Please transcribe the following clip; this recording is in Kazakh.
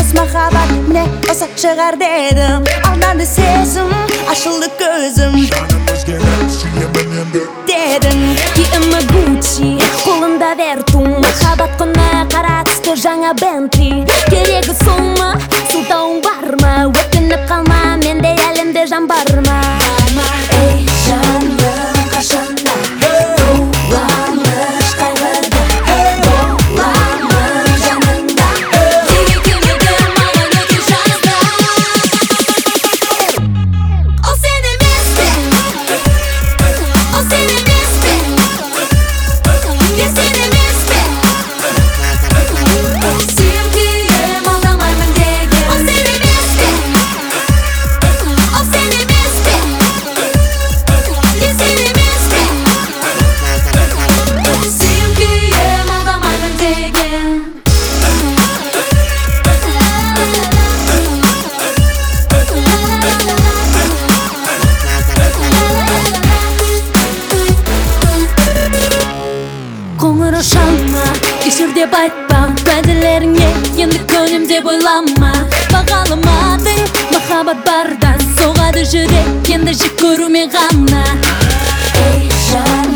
Емес махаббат міне осы шығар дедім. Алданды сезім, ашылды көзім. Жаным өзгеріп сүйемін енді Дедің киімі Gucci, қолында Vertum. Махаббат құны қара түсті жаңа Bentley. Керегі сол ма, сылтауың бар ма? Өкініп қалма, менде әлемде жан бар ма? Ей жаным, қашанда боламыз қайғыда, боламыз жаныңда. Неге келмеді маған өте жазда? Ол сен емес пе? Ол сен емес пе? Сен емес пе? Сүйем күйем алдамаймын деген. Ол сен емес пе? Ол сен емес пе? Сен емес пе? Сүйем күйем алдамаймын деген. Қоңырау шалма, кешір деп айтпа, уәделеріңе енді көнем деп ойлама. Бағаламадың, махаббат барда соғады жүрек, енді жек көрумен ғана. Ей жаным